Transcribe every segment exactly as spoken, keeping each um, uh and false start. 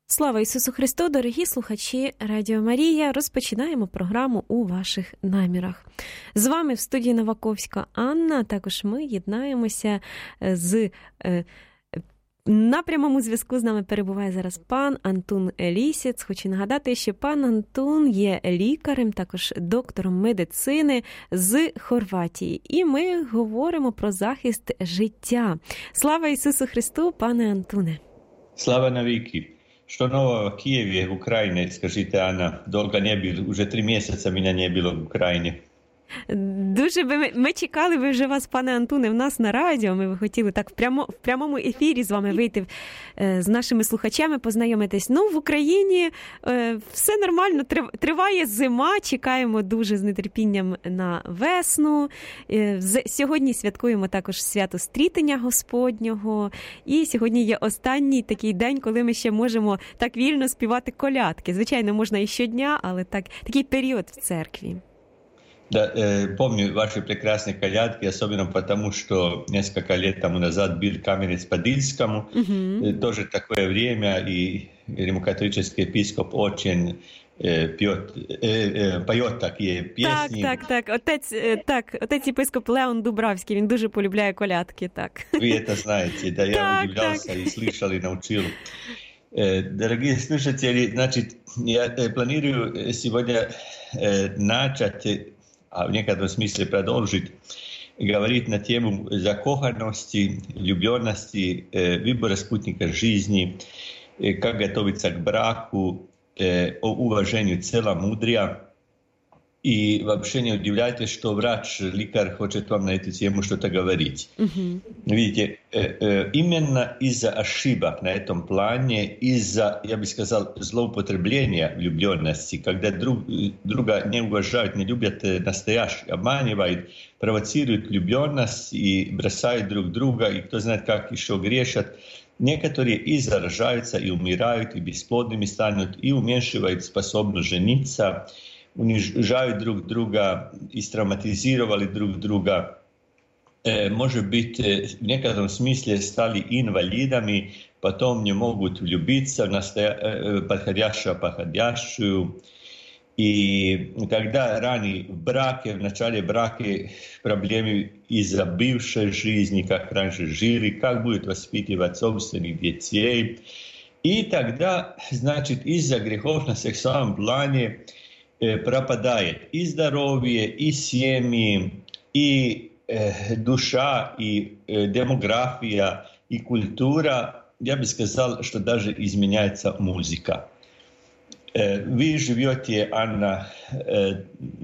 Слава Ісусу Христу, дорогі слухачі Радіо Марія. Розпочинаємо програму «У ваших намірах». З вами в студії Новаковська Анна. Також ми єднаємося з... На прямому зв'язку з нами перебуває зараз пан Антун Лісєц. Хочу нагадати, що пан Антун є лікарем, також доктором медицини з Хорватії. І ми говоримо про захист життя. Слава Ісусу Христу, пане Антуне. Слава навіки. Что нового в Киеве, в Украине, скажите, Анна? Долго не был, уже три месяца меня не было в Украине. Дуже би ми, ми чекали би вже вас, пане Антуне, в нас на радіо. Ми би хотіли так в, прямо, в прямому ефірі з вами вийти е, з нашими слухачами, познайомитись. Ну, в Україні е, все нормально, триває зима, чекаємо дуже з нетерпінням на весну. Е, сьогодні святкуємо також свято Стрітення Господнього. І сьогодні є останній такий день, коли ми ще можемо так вільно співати колядки. Звичайно, можна і щодня, але так, такий період в церкві. Да, э, помню ваши прекрасные колядки, особенно потому, что несколько лет тому назад был Каменец-Подильскому. Uh-huh. Э, тоже такое время, и римокатолический епископ очень э, пьет, э, э, поет такие песни. Так, так, так. Отець, так, отець єпископ Леон Дубравський, він дуже полюбляє колядки, так. Вы это знаете, да, я так, удивлялся так. И слышал, и научил. Дорогие слушатели, значит, я планирую сегодня начать, а в некотором смысле продолжить, говорить на тему закоханности, влюбленности, выбора спутника жизни, как готовиться к браку, о уважении целомудрия. И вообще не удивляйтесь, что врач, лекарь хочет вам на эту тему что-то говорить. Uh-huh. Видите, именно из-за ошибок на этом плане, из-за, я бы сказал, злоупотребления влюбленности, когда друг друга не уважают, не любят настоящих, обманывают, провоцируют влюбленность и бросают друг друга, и кто знает, как еще грешат. Некоторые и заражаются, и умирают, и бесплодными станут, и уменьшивают способность жениться, унижают друг друга, истравматизировали друг друга, э, может быть, э, в некотором смысле стали инвалидами, потом не могут влюбиться в настоя... э, подходящую, подходящую. И когда ранее в браке, в начале брака проблемы из-за бывшей жизни, как раньше жили, как будет воспитывать собственных детей. И тогда, значит, из-за грехов на сексуальном плане пропадает и здоровье, и семьи, и э, душа, и э, демография, и культура. Я бы сказал, что даже изменяется музыка. Э, вы живете, Анна, э,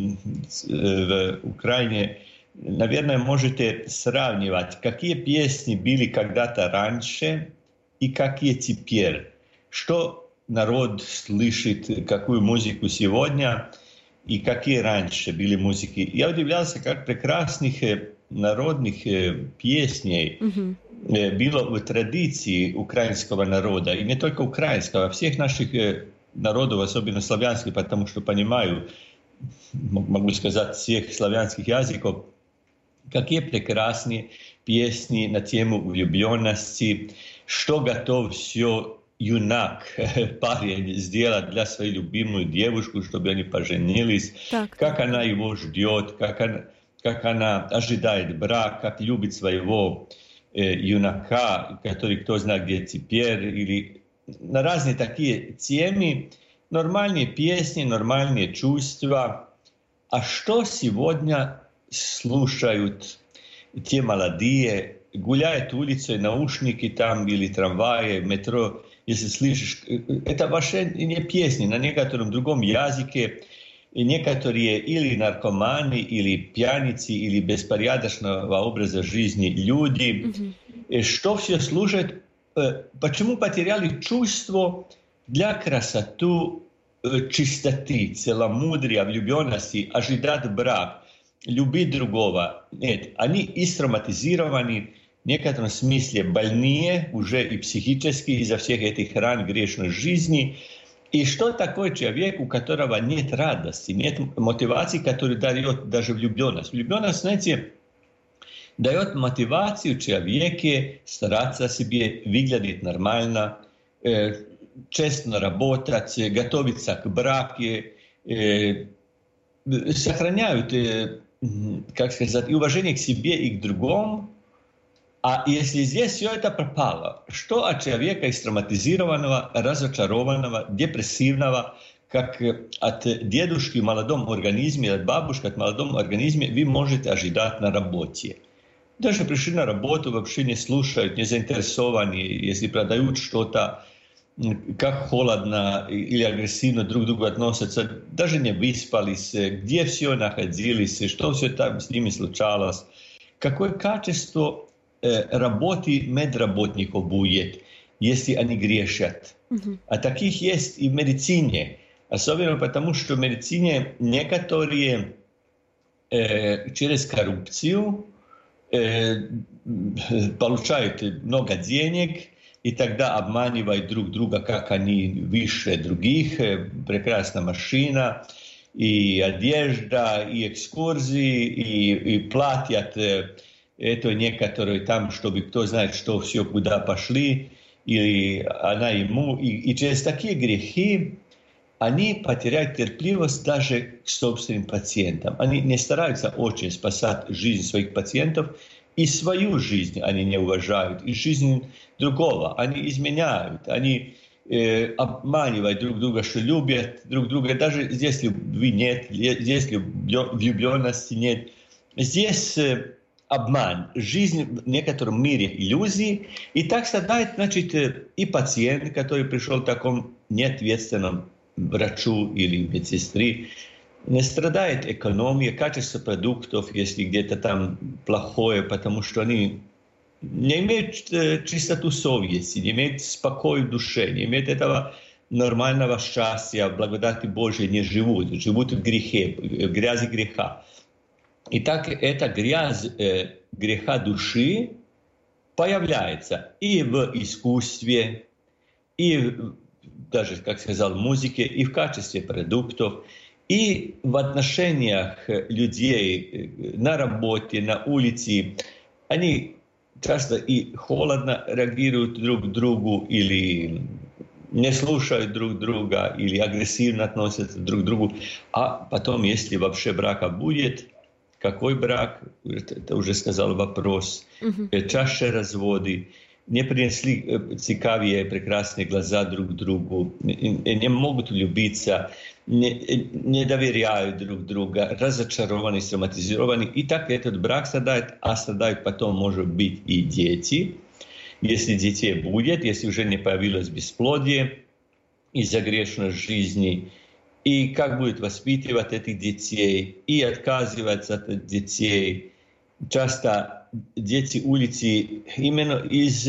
в Украине. Наверное, можете сравнивать, какие песни были когда-то раньше и какие теперь. Что народ слышит, какую музыку сегодня и какие раньше были музыки. Я удивлялся, как прекрасных народных песней uh-huh. было в традиции украинского народа. И не только украинского, а всех наших народов, особенно славянских, потому что понимаю, могу сказать, всех славянских языков, какие прекрасные песни на тему влюбленности, что готов все юнак, парень, сделать для своей любимой девушку, чтобы они поженились, так, как так. Она его ждет, как она, как она ожидает брак, как любит своего э, юнака, который кто знает где теперь, или на разные такие темы, нормальные песни, нормальные чувства. А что сегодня слушают те молодые, гуляют улицей, наушники там, или трамваи, метро, если слышишь, это вообще не песни на некотором другом языке, и некоторые или наркоманы, или пьяницы, или беспорядочного образа жизни люди, mm-hmm. что все служит, почему потеряли чувство для красоты, чистоты, целомудрия, влюбленности, ожидать брак, любить другого. Нет, они истравматизированы, в некотором смысле больные уже и психически из-за всех этих ран грешной жизни. И что такое человек, у которого нет радости, нет мотивации, который дает даже влюбленность? Влюбленность, знаете, дает мотивацию человеке стараться себе выглядеть нормально, честно работать, готовиться к браку, сохраняют, как сказать, и уважение к себе и к другому. А если здесь все это пропало, что от человека истравматизированного, разочарованного, депрессивного, как от дедушки в молодом организме, от бабушки в молодом организме, вы можете ожидать на работе? Даже пришли на работу, вообще не слушают, не заинтересованы, если продают что-то, как холодно или агрессивно друг к другу относятся, даже не выспались, где все находились, что все там с ними случалось. Какое качество работы медработников будет, если они грешат. Mm-hmm. А таких есть и в медицине. Особенно потому, что в медицине некоторые э, через коррупцию э, получают много денег и тогда обманывают друг друга, как они выше других. Прекрасная машина, и одежда, и экскурсии, и, и платят это некоторые там, чтобы кто знает, что все куда пошли, или она ему. И, и через такие грехи они потеряют терпеливость даже к собственным пациентам. Они не стараются очень спасать жизнь своих пациентов, и свою жизнь они не уважают, и жизнь другого. Они изменяют, они э, обманывают друг друга, что любят друг друга. Даже здесь любви нет, здесь влюбленности нет. Здесь э, обман, жизнь в некотором мире иллюзий. И так страдает, значит, и пациент, который пришел к такому неответственному врачу или медсестре. Не страдает экономия, качество продуктов, если где-то там плохое, потому что они не имеют чистоту совести, не имеют спокоя в душе, не имеют этого нормального счастья, благодати Божией не живут, живут в грехе, в грязи греха. И так эта грязь э, греха души появляется и в искусстве, и в, даже, как сказал, в музыке, и в качестве продуктов, и в отношениях людей на работе, на улице. Они часто и холодно реагируют друг к другу, или не слушают друг друга, или агрессивно относятся друг к другу. А потом, если вообще брака будет, какой брак, это уже сказал вопрос, uh-huh. чаще разводы, не принесли цикавые прекрасные глаза друг другу, не могут влюбиться, не, не доверяют друг другу, разочарованы, травматизированы. И так этот брак страдает, а страдают потом, может быть, и дети. Если детей будет, если уже не появилось бесплодие из-за грешной жизни, и как будет воспитывать этих детей, и отказываться от детей. Часто дети улицы именно из,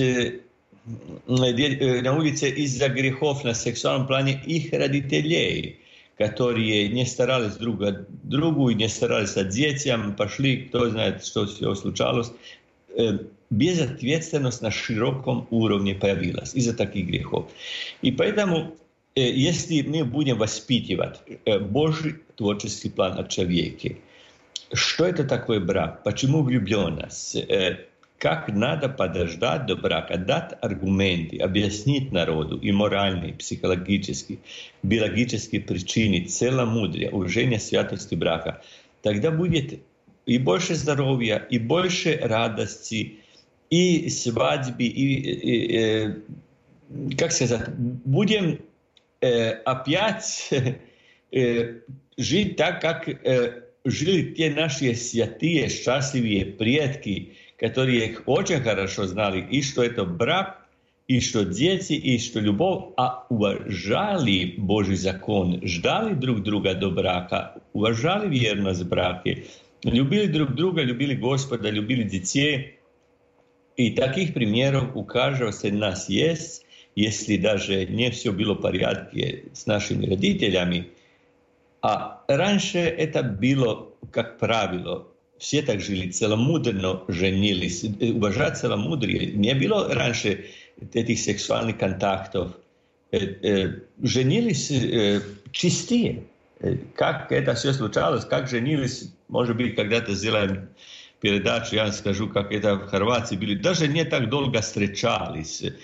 на улице из-за грехов на сексуальном плане их родителей, которые не старались друг о другу, не старались о детям, пошли, кто знает, что все случалось. Безответственность на широком уровне появилась из-за таких грехов. И поэтому, если мы будем воспитывать Божий творческий план о человеке, что это такое брак, почему влюбленность, как надо подождать до брака, дать аргументы, объяснить народу и моральные, и психологические, биологические причины, целомудрия, уважения святости брака, тогда будет и больше здоровья, и больше радости, и свадьбы, и, и, и как сказать, будем э, опять э, жить так, как э, жили те наши святые, счастливые предки, которые очень хорошо знали, и что это брак, и что дети, и что любовь, а уважали Божий закон, ждали друг друга до брака, уважали верность в браке, любили друг друга, любили Господа, любили детей. И таких примеров у каждого из нас есть, если даже не все было в порядке с нашими родителями. А раньше это было, как правило, все так жили, целомудренно женились. Уважать целомудрие. Не было раньше этих сексуальных контактов. Женились чистые. Как это все случалось, как женились, может быть, когда-то сделаем передачу, я скажу, как это в Хорватии были. Даже не так долго встречались.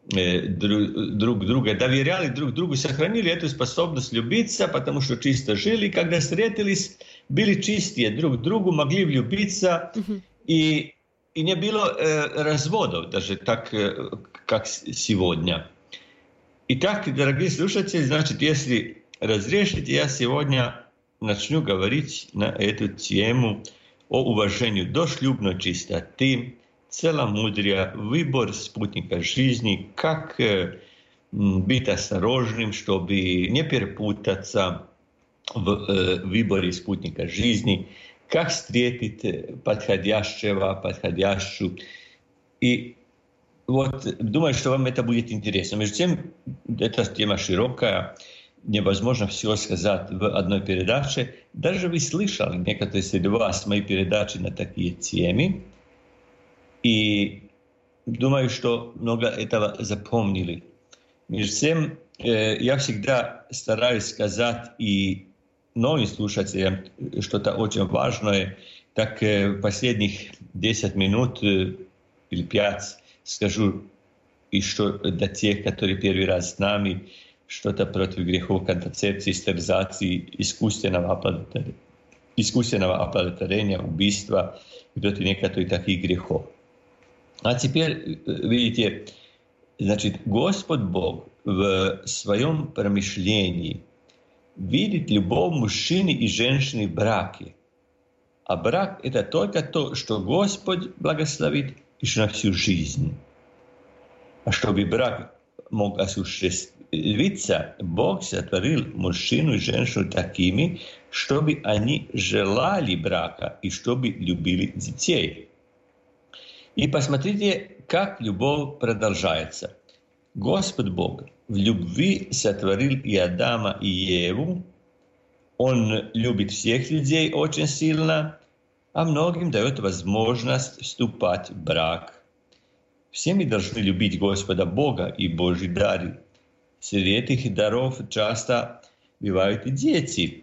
друг друга, доверяли друг другу, сохранили эту способность любиться, потому что чисто жили. Когда встретились, были чистые друг другу, могли влюбиться, uh-huh. и, и не было э, разводов, даже так, э, как сегодня. Итак, дорогие слушатели, значит, если разрешите, я сегодня начну говорить на эту тему о уважении дошлюбной чистоты, целомудрия, выбор спутника жизни, как э, быть осторожным, чтобы не перепутаться в э, выборе спутника жизни, как встретить подходящего, подходящую. И вот думаю, что вам это будет интересно. Между тем, эта тема широкая, невозможно все сказать в одной передаче. Даже вы слышали, некоторые среди вас, мои передачи на такие темы. И думаю, что много этого запомнили. Между тем, э, я всегда стараюсь сказать и новым слушателям что-то очень важное. Так э, последних десять минут э, или пять скажу еще для тех, которые первый раз с нами, что-то против грехов контрацепции, стерилизации, искусственного оплодотворения, искусственного оплодотворения, убийства и против некоторых таких грехов. А теперь, видите, значит, Господь Бог в своем промышлении видит любовь мужчины и женщины в браке. А брак – это только то, что Господь благословит еще на всю жизнь. А чтобы брак мог осуществиться, Бог сотворил мужчину и женщину такими, чтобы они желали брака и чтобы любили детей. И посмотрите, как любовь продолжается. Господь Бог в любви сотворил и Адама, и Еву. Он любит всех людей очень сильно, а многим дает возможность вступать в брак. Все мы должны любить Господа Бога и Божьи дары. Среди этих даров часто бывают и дети.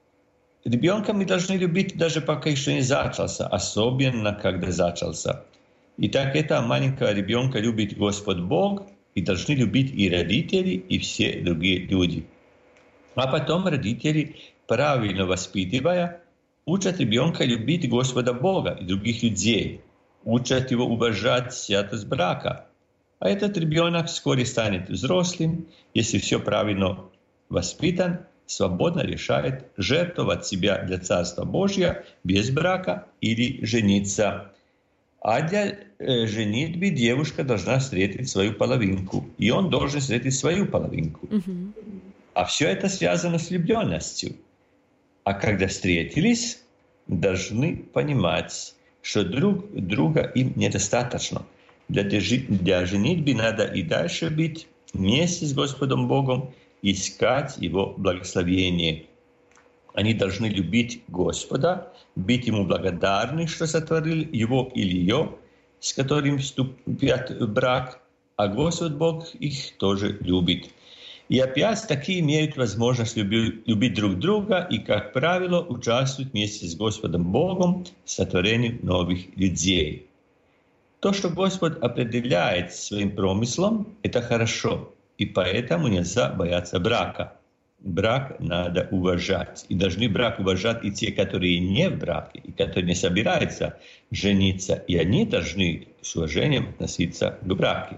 Ребенка мы должны любить даже пока еще не зачался, особенно когда зачался. Итак, этого маленького ребенка любит Господь Бог, и должны любить и родители, и все другие люди. А потом родители, правильно воспитывая, учат ребенка любить Господа Бога и других людей, учат его уважать святость брака. А этот ребенок вскоре станет взрослым, если все правильно воспитан, свободно решает жертвовать себя для Царства Божьего без брака или жениться. А для э, женитьбы девушка должна встретить свою половинку, и он должен встретить свою половинку. Uh-huh. А все это связано с влюбленностью. А когда встретились, должны понимать, что друг друга им недостаточно. Для, для женитьбы надо и дальше быть вместе с Господом Богом, искать Его благословение. Они должны любить Господа, быть Ему благодарны, что сотворил Его или ее, с которым вступят в брак, а Господь Бог их тоже любит. И опять такие имеют возможность любить, любить друг друга и, как правило, участвуют вместе с Господом Богом в сотворении новых людей. То, что Господь определяет своим промыслом, это хорошо, и поэтому нельзя бояться брака. Брак надо уважать. И должны брак уважать и те, которые не в браке, и которые не собираются жениться. И они должны с уважением относиться к браку.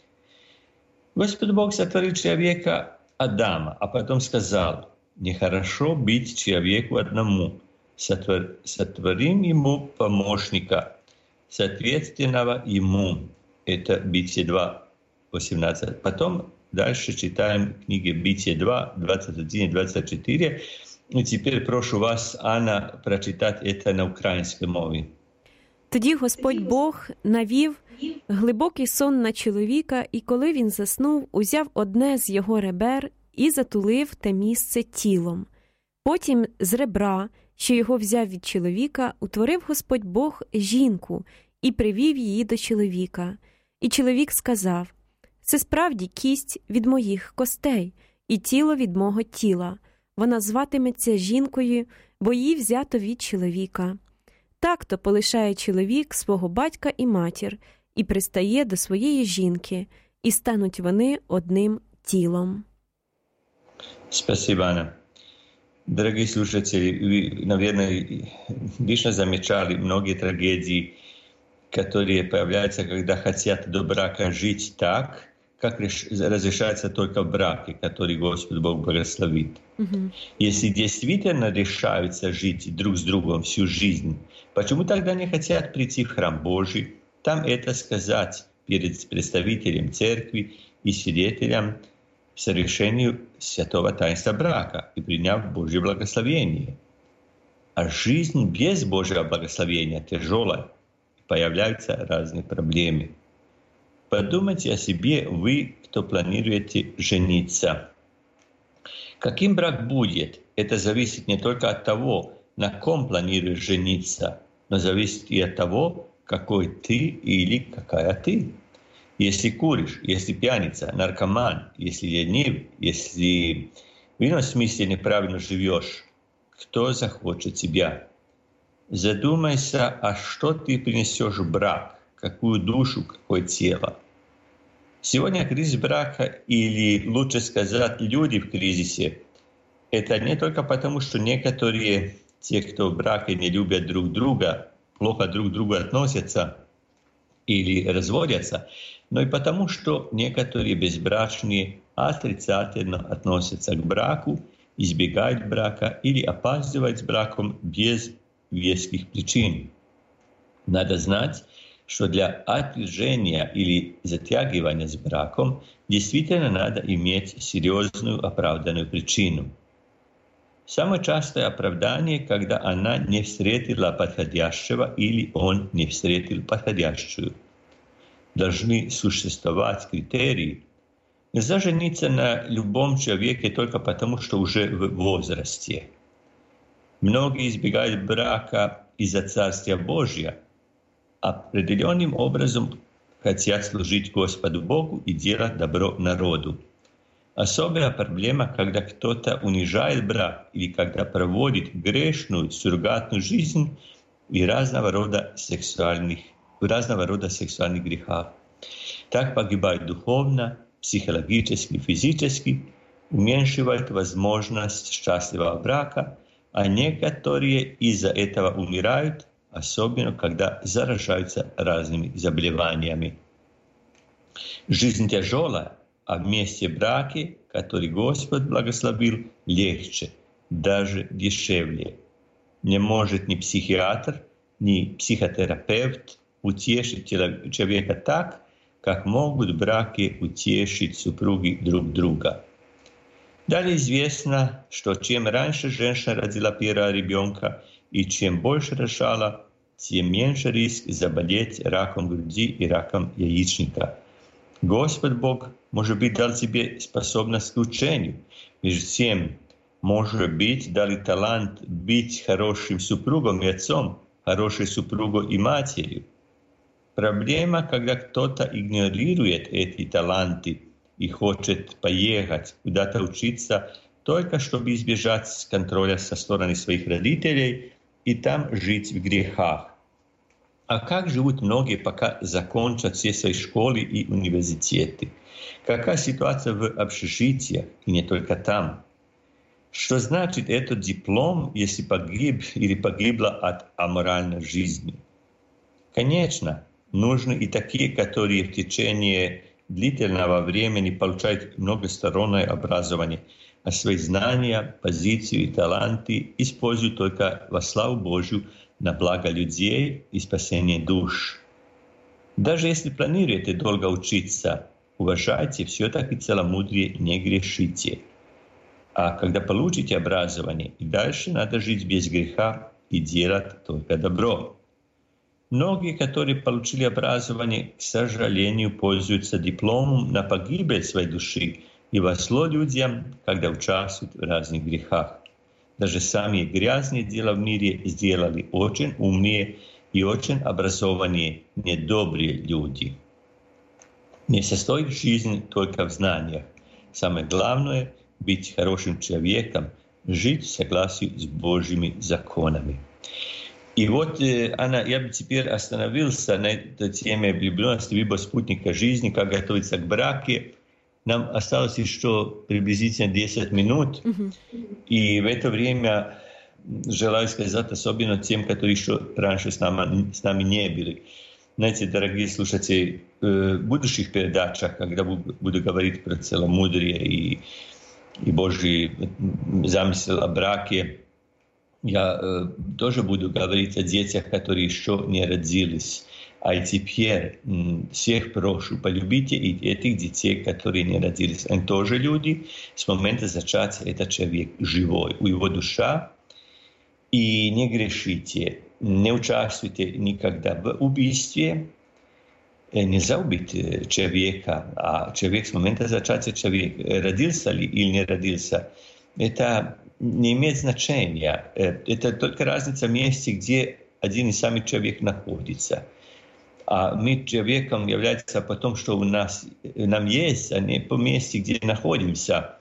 Господь Бог сотворил человека Адама, а потом сказал: нехорошо быть человеку одному. Сотвор... Сотворим ему помощника, соответственного ему. Это Бытие два, восемнадцать. Потом дальше читаем книги Бытие два, двадцать один и двадцать четыре. І тепер прошу вас, Анна, прочитати це на українській мові. Тоді Господь Бог навів глибокий сон на чоловіка, і коли він заснув, узяв одне з його ребер і затулив те місце тілом. Потім з ребра, що його взяв від чоловіка, утворив Господь Бог жінку і привів її до чоловіка. І чоловік сказав: «Це справді кість від моїх костей і тіло від мого тіла. Вона зватиметься жінкою, бо її взято від чоловіка». Так-то полишає чоловік свого батька і матір і пристає до своєї жінки, і стануть вони одним тілом. Спасибо, Анна. Дорогие слушатели, вы, наверное, лично замечали многие трагедии, которые появляются, когда хотят до брака жить так, как разрешается только в браке, который Господь Бог благословит. Mm-hmm. Если действительно решаются жить друг с другом всю жизнь, почему тогда не хотят прийти в храм Божий, там это сказать перед представителем церкви и свидетелем совершению святого таинства брака и приняв Божье благословение? А жизнь без Божьего благословения тяжелая, появляются разные проблемы. Подумайте о себе, вы, кто планируете жениться. Каким брак будет, это зависит не только от того, на ком планируешь жениться, но зависит и от того, какой ты или какая ты. Если куришь, если пьяница, наркоман, если ленив, если в ином смысле неправильно живешь, кто захочет тебя? Задумайся, а что ты принесешь в брак, какую душу, какое тело. Сегодня кризис брака, или лучше сказать, люди в кризисе, это не только потому, что некоторые, те, кто в браке не любят друг друга, плохо друг к другу относятся или разводятся, но и потому, что некоторые безбрачные отрицательно относятся к браку, избегают брака или опаздывают с браком без веских причин. Надо знать, что для отвержения или затягивания с браком действительно надо иметь серьезную оправданную причину. Самое частое оправдание, когда она не встретила подходящего или он не встретил подходящую. Должны существовать критерии. Нельзя жениться на любом человеке только потому, что уже в возрасте. Многие избегают брака из-за Царствия Божия, определенным образом хотят служить Господу Богу и делать добро народу. Особая проблема, когда кто-то унижает брак или когда проводит грешную, суррогатную жизнь и разного рода сексуальных, разного рода сексуальных грехах. Так погибают духовно, психологически, физически, уменьшивают возможность счастливого брака, а некоторые из-за этого умирают, особенно когда заражаются разными заболеваниями. Жизнь тяжелая, а вместе браки, который Господь благословил, легче, даже дешевле. Не может ни психиатр, ни психотерапевт утешить человека так, как могут браки утешить супруги друг друга. Далее известно, что чем раньше женщина родила первого ребенка и чем больше рожала, тем меньше риск заболеть раком груди и раком яичника. Господь Бог, может быть, дал тебе способность к учению. Между тем, может быть, дал и талант быть хорошим супругом и отцом, хорошей супругой и матерью. Проблема, когда кто-то игнорирует эти таланты и хочет поехать куда-то учиться, только чтобы избежать контроля со стороны своих родителей и там жить в грехах. А как живут многие, пока закончат все свои школы и университеты? Какая ситуация в общежитиях и не только там? Что значит этот диплом, если погиб или погибла от аморальной жизни? Конечно, нужны и такие, которые в течение длительного времени получают многостороннее образование, а свои знания, позицию и таланты используют только во славу Божью, на благо людей и спасение душ. Даже если планируете долго учиться, уважайте все-таки целомудрие, не грешите. А когда получите образование, и дальше надо жить без греха и делать только добро. Многие, которые получили образование, к сожалению, пользуются дипломом на погибель своей души и во зло людям, когда участвуют в разных грехах. Даже самые грязные дела в мире сделали очень умные и очень образованные, недобрые люди. Не состоит жизнь только в знаниях. Самое главное — быть хорошим человеком, жить в согласии с Божьими законами. И вот, Анна, я бы теперь остановился на этой теме влюбленности, либо спутника жизни, как готовиться к браке. Нам осталось еще приблизительно десять минут, uh-huh. и в это время желаю сказать особенно тем, которые еще раньше с нами, с нами не были. Знаете, дорогие слушатели, в будущих передачах, когда буду говорить про целомудрие и, и Божий замысел о браке, я э, тоже буду говорить о детях, которые еще не родились. А теперь м, всех прошу, полюбите и этих детей, которые не родились. Они тоже люди. С момента зачатия этот человек живой, у его душа. И не грешите, не участвуйте никогда в убийстве. Нельзя убить человека, а человек с момента зачатия, человек родился ли или не родился, это не имеет значения. Это только разница в месте, где один и самый человек находится. А мы человеком является по тому, что у нас, нам есть, а не по месту, где находимся.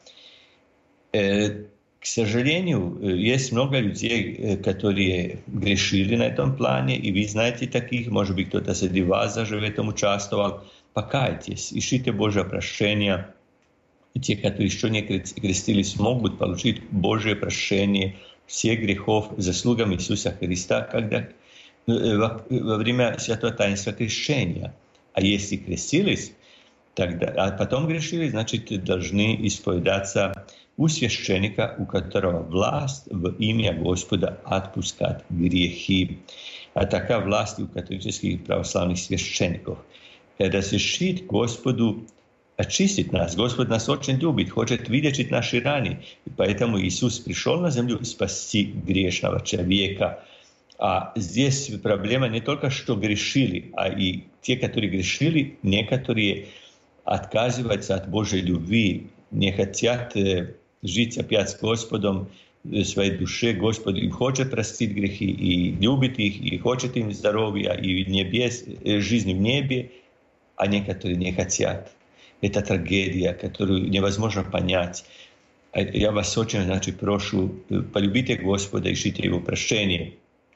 К сожалению, есть много людей, которые грешили на этом плане, и вы знаете таких, может быть, кто-то среди вас даже в этом участвовал. Покайтесь, ищите Божье прощение. И те, которые еще не крестились, могут получить Божье прощение всех грехов заслугами Иисуса Христа, когда во, во время святого таинства крещения. А если крестились, тогда, а потом грешили, значит, должны исповедаться у священника, у которого власть в имя Господа отпускать грехи. А такая власть у католических православных священников. Разрешить Господу очистить нас. Господь нас очень любит, хочет вылечить наши раны. И поэтому Иисус пришел на землю спасти грешного человека. А здесь проблема не только, что грешили, а и те, которые грешили, некоторые отказываются от Божьей любви, не хотят жить опять с Господом в своей душе. Господь им хочет простить грехи и любит их, и хочет им здоровья, и небес, жизни в небе, а некоторые не хотят. Это трагедия, которую невозможно понять. Я вас очень, значит, прошу, полюбите Господа, ищите Его прощения.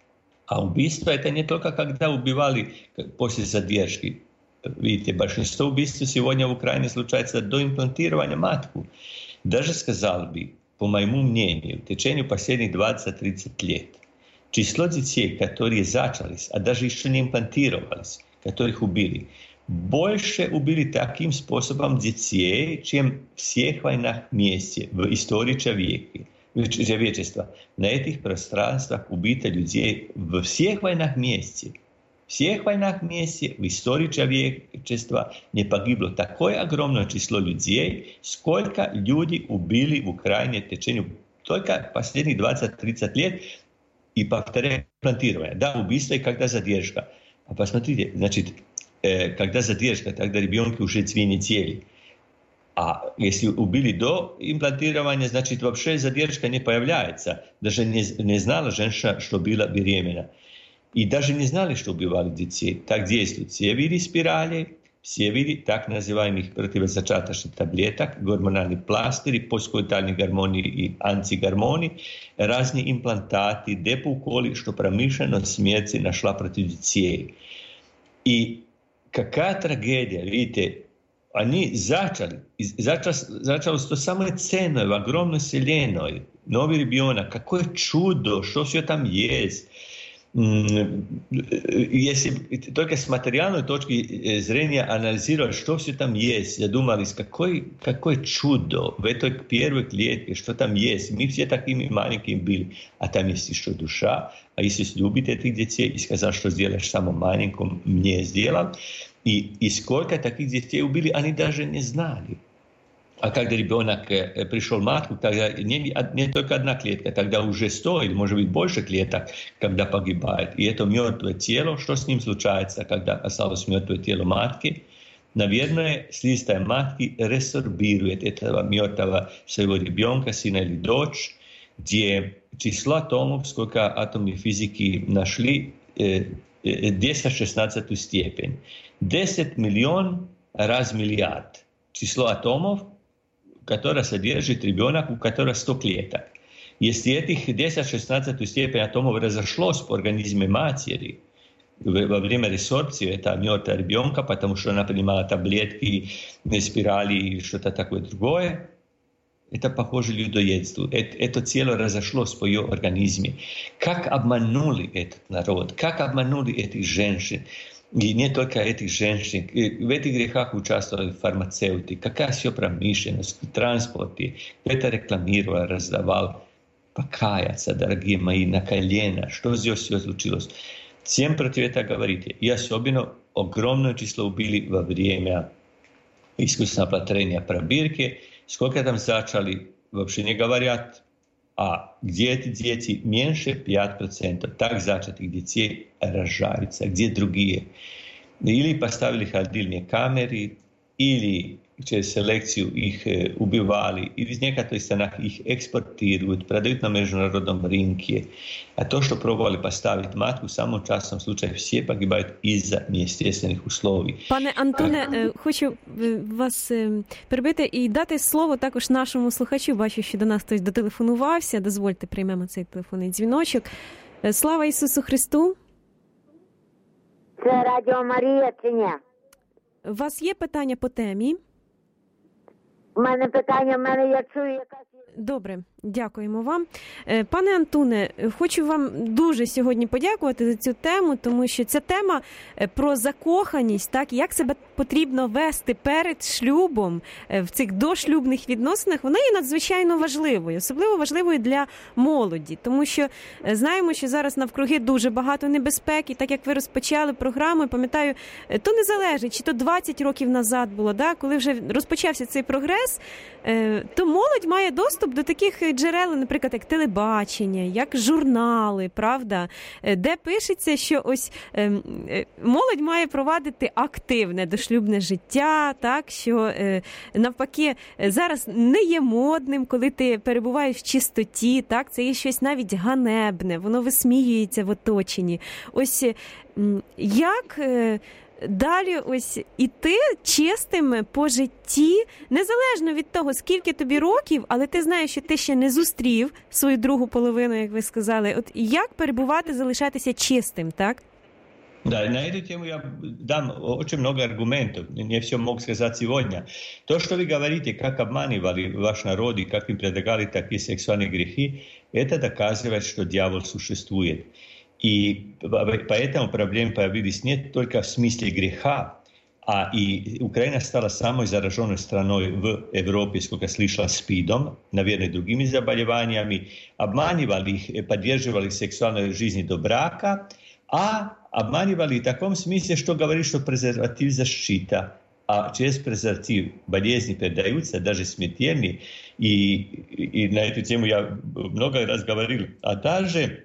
А убийство — это не только когда убивали после задержки. Видите, большинство убийств сегодня в Украине случается до имплантирования матки. Даже сказал бы, по моему мнению, в течение последних двадцать-тридцать лет, число детей, которые зачались, а даже еще не имплантировались, которых убили, больше убили таким способом детей, чем в всех войнах вместе в истории человечества. На этих пространствах убито людей во всех войнах вместе. В всех войнах вместе в истории человечества не погибло такое огромное число людей, сколько люди убили в Украине в течение только последних двадцать-тридцать лет. И повторяю, имплантирование. Да, убийство и когда задержка. А посмотрите, значит, когда задержка, тогда ребенку уже две недели. А если убили до имплантирования, значит, вообще задержка не появляется. Даже не, не знала женщина, что была беременна. И даже не знали, что убивали детей. Так действуют все виды спирали, все виды так называемых противозачаточных таблеток, гормональные пластыри, посткоитальные гормоны и антигормоны, разные имплантаты, депоуколы, что промышленность смерти нашла против детей. И какая трагедия, видите, они зачали, зачалось, зачалось то самое ценное в огромной вселенной, новый ребенок, какое чудо, что все там есть. Если только с материальной точки зрения анализировать, что все там есть, задумались, какое, какое чудо в этой первой клетке, что там есть. Мы все такими маленькими были, а там есть еще душа. А если любит этих детей и сказал, что сделаешь самым маленьким, мне сделал. И, и сколько таких детей убили, они даже не знали. А когда ребенок пришел в матку, тогда не, не только одна клетка, тогда уже сто или, может быть, больше клеток, когда погибает. И это мертвое тело, что с ним случается, когда осталось мертвое тело матки? Наверное, слизистая матки ресорбирует этого мертвого своего ребенка, сына или дочь, где число атомов, сколько атомной физики нашли, десять в шестнадцатую степень. десять миллионов раз миллиард. Число атомов, которое содержит ребенок, у которого сто клеток. Если этих десять-шестнадцать степень атомов разошлось по организме матери во время ресорбции, это мертвого ребенка, потому что она принимала таблетки, спирали и что-то такое другое, это похоже людоедству. Это, это тело разошлось по ее организме. Как обманули этот народ, как обманули этих женщин. И не только этих женщин. В этих грехах участвовали фармацевты. Какая все промышленность, транспорты. Это рекламировал, раздавал. Покаяться, дорогие мои, на колено. Что здесь все случилось? Всем против этого говорите. И особенно огромное число убили во время искусственного оплодотворения пробирки. Сколько там зачали, вообще не говорят. А где эти дети? Меньше пять процентов. Так зачатых детей рожаются. Где другие? Или поставили холодильные камеры, или через селекцию их э, убивали, или в некоторых странах их экспортируют, продают на международном рынке. А то, что пробовали поставить матку, в самом частном случае все погибают из-за неестественных условий. Пане Антоне, хочу вас перебити і дати слово також нашому слухачу. Бачу, що до нас хтось дотелефонувався. Дозвольте, приймемо цей телефонний дзвіночок. Слава Ісусу Христу! Це Радіо Марія чи ні? У вас є питання по темі? У мене питання, в мене я чую якась... Добре, дякуємо вам. Пане Антоне, хочу вам дуже сьогодні подякувати за цю тему, тому що ця тема про закоханість, так, як себе потрібно вести перед шлюбом в цих дошлюбних відносинах, вона є надзвичайно важливою, особливо важливою для молоді, тому що знаємо, що зараз навкруги дуже багато небезпек, і так як ви розпочали програму, пам'ятаю, то не залежить, чи то двадцять років назад було, да, коли вже розпочався цей прогрес, то молодь має доступ до таких джерел, наприклад, як телебачення, як журнали, правда, де пишеться, що ось е, молодь має провадити активне дошлюбне життя, так, що е, навпаки зараз не є модним, коли ти перебуваєш в чистоті, так, це є щось навіть ганебне, воно висміюється в оточенні. Ось як... Е, Далі ось іти чистим по житті, незалежно від того, скільки тобі років, але ти знаєш, що ти ще не зустрів свою другу половину, як ви сказали. От як перебувати, залишатися чистим, так? Да, на эту тему я дам очень много аргументов, не все мог сказать сегодня. То, что вы говорите, как обманывали ваш народ и как им предлагали такие сексуальные грехи, это доказывает, что дьявол существует. И поэтому проблемы появились не только в смысле греха, а и Украина стала самой зараженной страной в Европе, сколько слышала, СПИДом, наверное, другими заболеваниями. Обманывали их, поддерживали сексуальную жизнь до брака, а обманывали в таком смысле, что говорили, что презерватив защита, а через презерватив болезни передаются, даже смертельные. И, и на эту тему я много раз говорил. А даже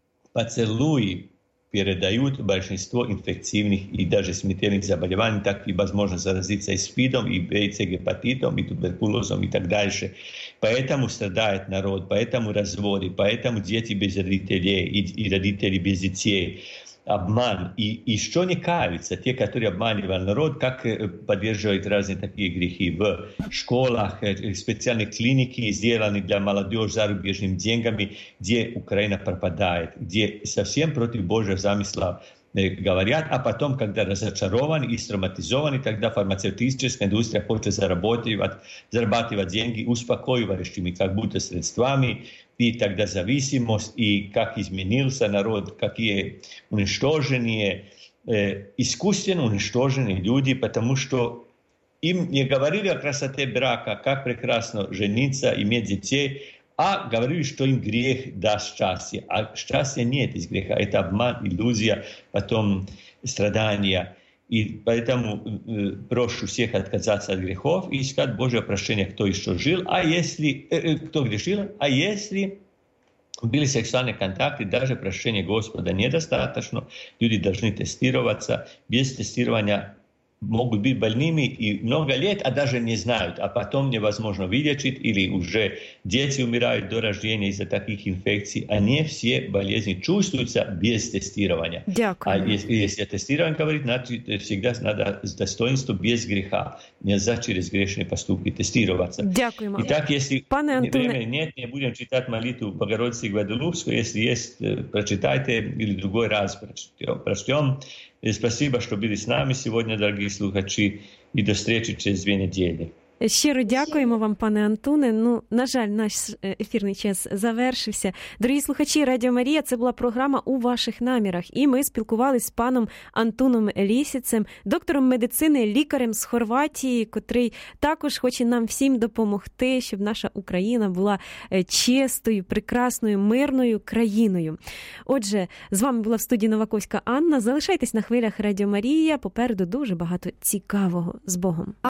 поцелуи передают большинство инфекционных и даже смертельных заболеваний, так и возможно заразиться и СПИДом, и ВИЧ, гепатитом, и туберкулезом, и так дальше. Поэтому страдает народ, поэтому разводы, поэтому дети без родителей и, и родители без детей. Обман. И, и что не каются, те, которые обманывали народ, как поддерживают разные такие грехи в школах, специальные клиники, сделаны для молодежи зарубежными деньгами, где Украина пропадает, где совсем против Божьего замысла говорят, а потом, когда разочарованы и травматизованы, тогда фармацевтическая индустрия хочет зарабатывать, зарабатывать деньги успокаивающими как будто средствами, и тогда зависимость, и как изменился народ, какие уничтоженные, э, искусственно уничтоженные люди, потому что им не говорили о красоте брака, как прекрасно жениться, иметь детей, а говорили, что им грех даст счастье. А счастья нет из греха. Это обман, иллюзия, потом страдания. И поэтому э, прошу всех отказаться от грехов и искать Божье прощение, кто еще жил, а если, э, кто грешил, а если были сексуальные контакты, даже прощения Господа недостаточно, люди должны тестироваться. Без тестирования могут быть больными и много лет, а даже не знают, а потом невозможно вылечить, или уже дети умирают до рождения из-за таких инфекций, а не все болезни чувствуются без тестирования. Дякую. А если, если тестирование говорит, значит, всегда надо с достоинством, без греха. Нельзя через грешные поступки тестироваться. Дякуємо. Итак, если Пане Антоне... времени нет, не будем читать молитву Богородицы Гваделупской. Если есть, прочитайте, или другой раз прочтем. Спасибо, что были с нами сегодня, дорогие слухачи, и до встречи через две недели. Щиро дякуємо вам, пане Антоне. Ну, на жаль, наш ефірний час завершився. Дорогі слухачі, Радіо Марія, це була програма «У ваших намірах». І ми спілкувалися з паном Антоном Лісіцем, доктором медицини, лікарем з Хорватії, котрий також хоче нам всім допомогти, щоб наша Україна була чистою, прекрасною, мирною країною. Отже, з вами була в студії Новаковська Анна. Залишайтесь на хвилях Радіо Марія. Попереду дуже багато цікавого. З Богом.